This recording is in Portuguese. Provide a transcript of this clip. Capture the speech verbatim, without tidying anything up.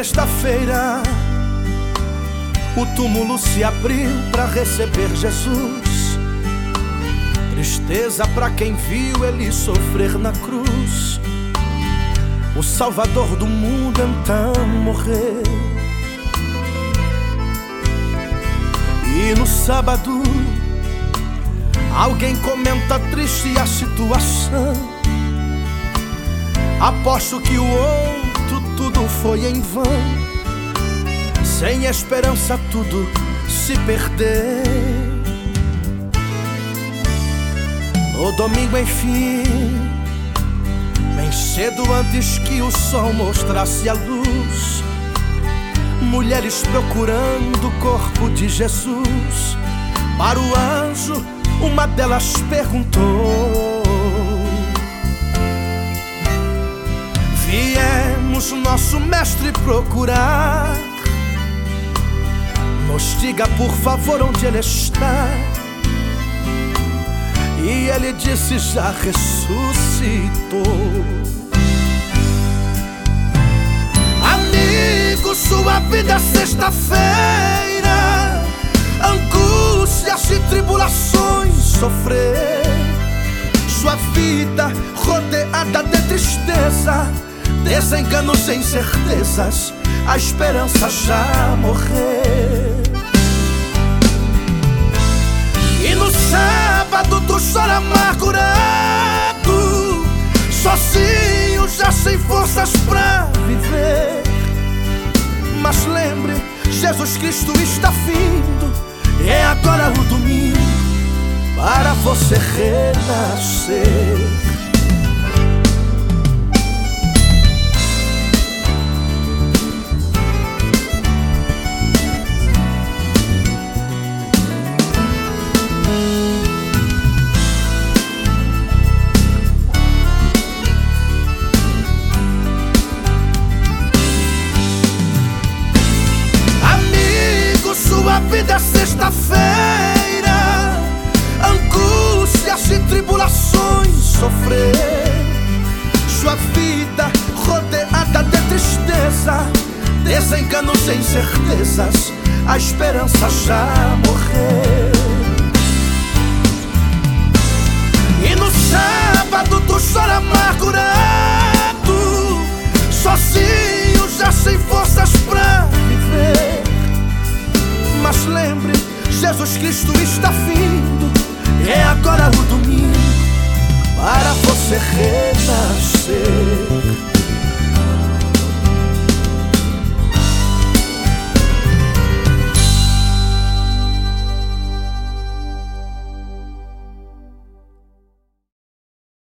sexta-feira, o túmulo se abriu para receber Jesus. Tristeza para quem viu ele sofrer na cruz. O Salvador do mundo então morreu. E no sábado, alguém comenta triste a situação. Aposto que o outro tudo foi em vão. Sem esperança tudo se perdeu. No domingo enfim, bem cedo antes que o sol mostrasse a luz, mulheres procurando o corpo de Jesus. Para o anjo, uma delas perguntou: viemos nosso mestre procurar. Nos diga por favor onde ele está. E ele disse: já ressuscitou. Amigo, sua vida é sexta-feira, angústias e tribulações sofrer. Sua vida rodeada de tristeza, desenganos e incertezas, a esperança já morreu. E no sábado tu chora amargurado, sozinho, já sem forças pra viver. Mas lembre, Jesus Cristo está vindo. É agora o domingo para você renascer. Sua vida é sexta-feira, angústias e tribulações sofrer. Sua vida rodeada de tristeza, desenganos e incertezas, a esperança já morreu.